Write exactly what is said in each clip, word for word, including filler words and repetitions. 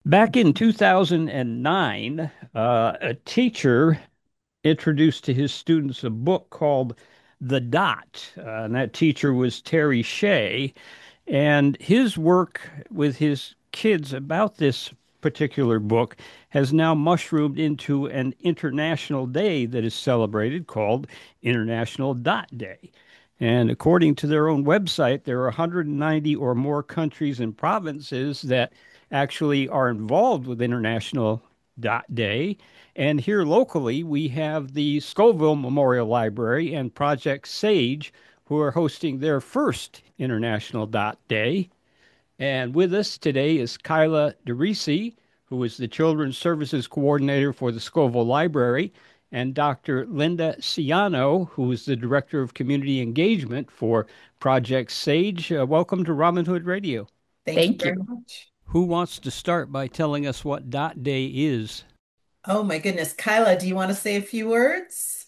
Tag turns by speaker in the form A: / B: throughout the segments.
A: Back in two thousand nine, uh, a teacher introduced to his students a book called The Dot. Uh, and that teacher was Terry Shea. And his work with his kids about this particular book has now mushroomed into an international day that is celebrated called International Dot Day. And according to their own website, there are one hundred ninety or more countries and provinces that actually are involved with International Dot Day. And here locally, we have the Scoville Memorial Library and Project SAGE, who are hosting their first International Dot Day. And with us today is Kyla DeRisi, who is the Children's Services Coordinator for the Scoville Library, and Doctor Linda Ciano, who is the Director of Community Engagement for Project SAGE. Uh, welcome to Robin Hood Radio.
B: Thank you
C: Thank
B: very
C: you.
B: much.
A: Who wants to start by telling us what Dot Day is?
B: Oh my goodness. Kyla, do you want to say a few words?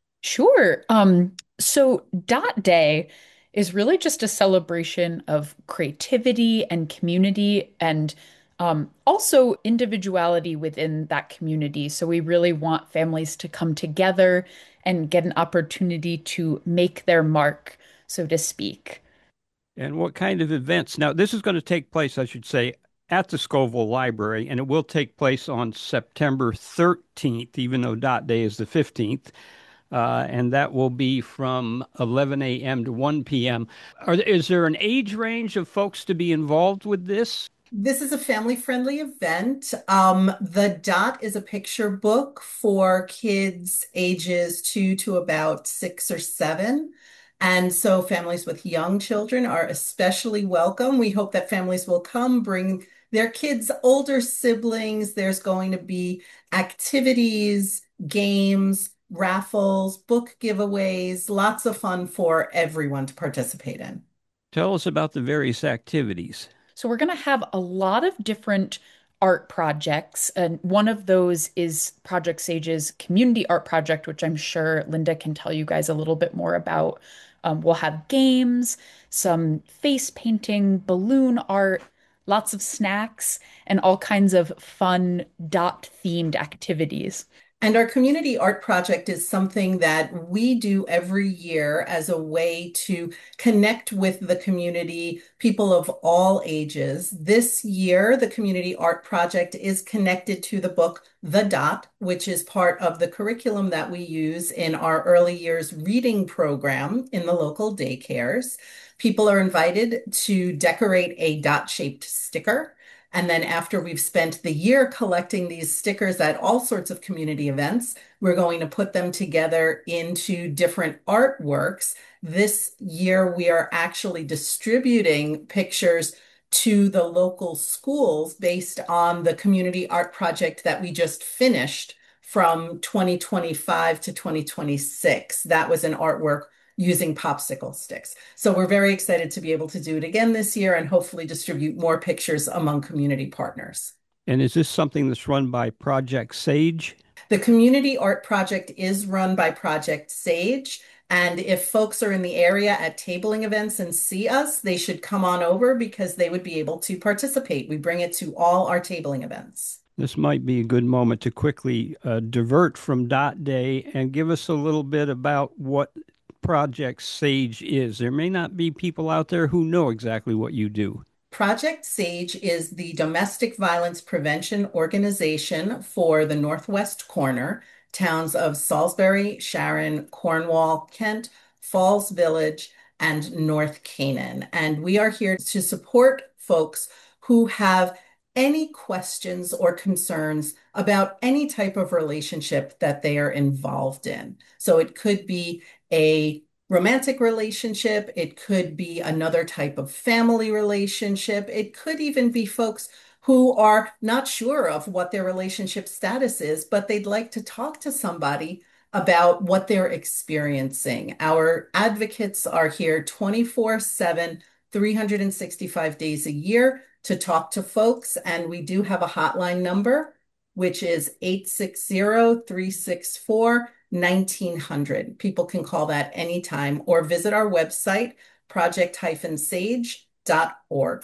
C: Sure. Um, so Dot Day is really just a celebration of creativity and community and um, also individuality within that community. So we really want families to come together and get an opportunity to make their mark, so to speak.
A: And what kind of events? Now, this is going to take place, I should say, at the Scoville Library, and it will take place on September thirteenth, even though Dot Day is the fifteenth. Uh, and that will be from eleven a m to one p m. Are, is there an age range of folks to be involved with this?
B: This is a family-friendly event. Um, the Dot is a picture book for kids ages two to about six or seven. And so families with young children are especially welcome. We hope that families will come, bring their kids' older siblings. There's going to be activities, games, raffles, book giveaways, lots of fun for everyone to participate in.
A: Tell us about the various activities.
C: So we're going to have a lot of different art projects. And one of those is Project Sage's community art project, which I'm sure Linda can tell you guys a little bit more about. Um, we'll have games, some face painting, balloon art, lots of snacks, and all kinds of fun dot themed activities.
B: And our community art project is something that we do every year as a way to connect with the community, people of all ages. This year, the community art project is connected to the book The Dot, which is part of the curriculum that we use in our early years reading program in the local daycares. People are invited to decorate a dot-shaped sticker. And then after we've spent the year collecting these stickers at all sorts of community events, we're going to put them together into different artworks. This year, we are actually distributing pictures to the local schools based on the community art project that we just finished from twenty twenty-five to twenty twenty-six. That was an artwork using popsicle sticks. So we're very excited to be able to do it again this year and hopefully distribute more pictures among community partners.
A: And is this something that's run by Project SAGE?
B: The community art project is run by Project SAGE. And if folks are in the area at tabling events and see us, they should come on over because they would be able to participate. We bring it to all our tabling events.
A: This might be a good moment to quickly uh, divert from Dot Day and give us a little bit about what Project SAGE is. There may not be people out there who know exactly what you do.
B: Project SAGE is the domestic violence prevention organization for the Northwest Corner, towns of Salisbury, Sharon, Cornwall, Kent, Falls Village, and North Canaan. And we are here to support folks who have any questions or concerns about any type of relationship that they are involved in. So it could be a romantic relationship. It could be another type of family relationship. It could even be folks who are not sure of what their relationship status is, but they'd like to talk to somebody about what they're experiencing. Our advocates are here twenty-four seven, three hundred sixty-five days a year to talk to folks. And we do have a hotline number, which is eight six zero, three six four, nineteen hundred. People can call that anytime or visit our website, project sage dot org.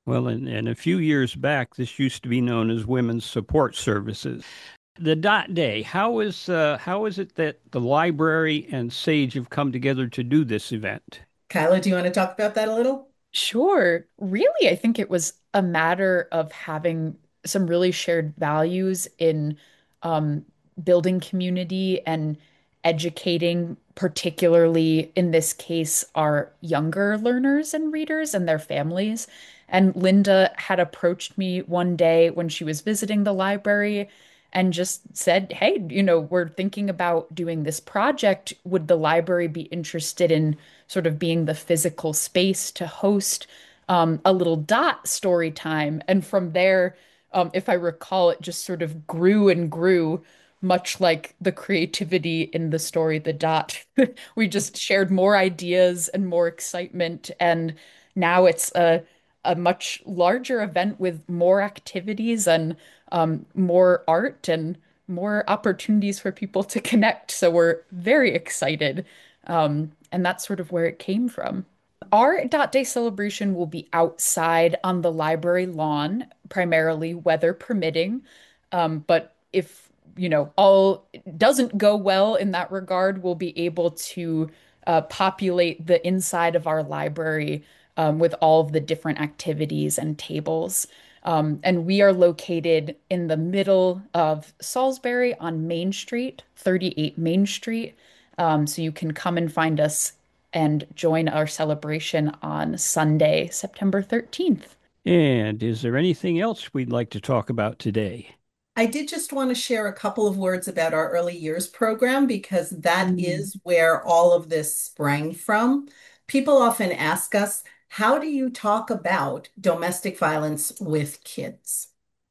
A: Well, and, and a few years back, this used to be known as Women's Support Services. The Dot Day, how is uh, how is it that the library and Sage have come together to do this event?
B: Kyla, do you want to talk about that a little?
C: Sure. Really, I think it was a matter of having some really shared values in um, building community and educating, particularly in this case, our younger learners and readers and their families. And Linda had approached me one day when she was visiting the library and just said, "Hey, you know, we're thinking about doing this project. Would the library be interested in sort of being the physical space to host um, a little dot story time?" And from there, um, if I recall, it just sort of grew and grew, much like the creativity in the story, The Dot. We just shared more ideas and more excitement. And now it's a, a much larger event with more activities and um, more art and more opportunities for people to connect. So we're very excited. Um, and that's sort of where it came from. Our Dot Day celebration will be outside on the library lawn, primarily weather permitting. Um, but if, you know, all doesn't go well in that regard, we'll be able to uh, populate the inside of our library um, with all of the different activities and tables. Um, and we are located in the middle of Salisbury on Main Street, thirty-eight Main Street. Um, so you can come and find us and join our celebration on Sunday, September thirteenth.
A: And is there anything else we'd like to talk about today?
B: I did just want to share a couple of words about our early years program because that
C: Mm.
B: is where all of this sprang from. People often ask us, how do you talk about domestic violence with kids?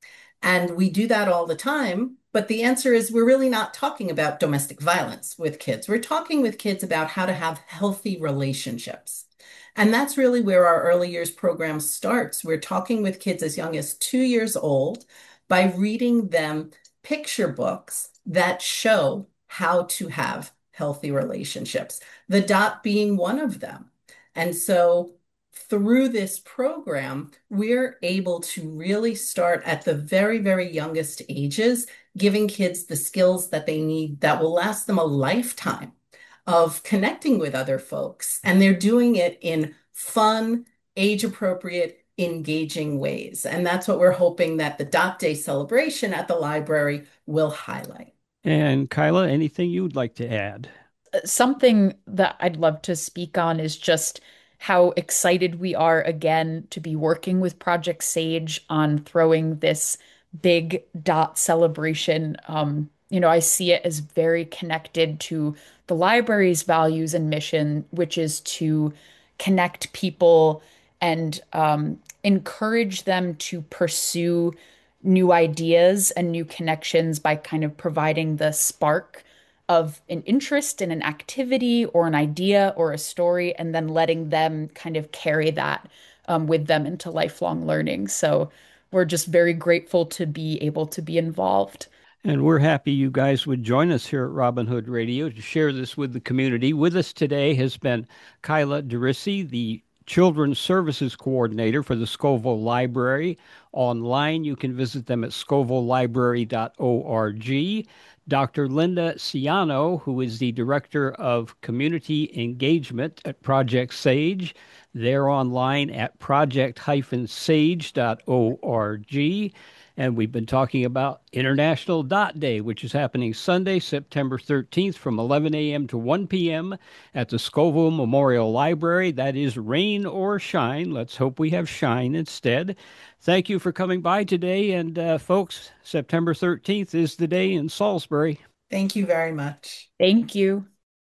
B: And we do that all the time. But the answer is we're really not talking about domestic violence with kids. We're talking with kids about how to have healthy relationships. And that's really where our early years program starts. We're talking with kids as young as two years old by reading them picture books that show how to have healthy relationships, the dot being one of them. And so through this program, we're able to really start at the very, very youngest ages, giving kids the skills that they need that will last them a lifetime of connecting with other folks. And they're doing it in fun, age-appropriate, engaging ways. And that's what we're hoping that the Dot Day celebration at the library will highlight.
A: And Kyla, anything you'd like to add?
C: Something that I'd love to speak on is just how excited we are again to be working with Project Sage on throwing this big dot celebration. Um, you know, I see it as very connected to the library's values and mission, which is to connect people and um, encourage them to pursue new ideas and new connections by kind of providing the spark of an interest in an activity or an idea or a story, and then letting them kind of carry that um, with them into lifelong learning. So we're just very grateful to be able to be involved.
A: And we're happy you guys would join us here at Robin Hood Radio to share this with the community. With us today has been Kyla DeRissi, the Children's Services Coordinator for the Scoville Library. Online, you can visit them at scoville library dot org. Doctor Linda Ciano, who is the Director of Community Engagement at Project Sage. They're online at project sage dot org. And we've been talking about International Dot Day, which is happening Sunday, September thirteenth from eleven a m to one p m at the Scoville Memorial Library. That is rain or shine. Let's hope we have shine instead. Thank you for coming by today. And uh, folks, September thirteenth is the day in Salisbury.
B: Thank you very much.
C: Thank you.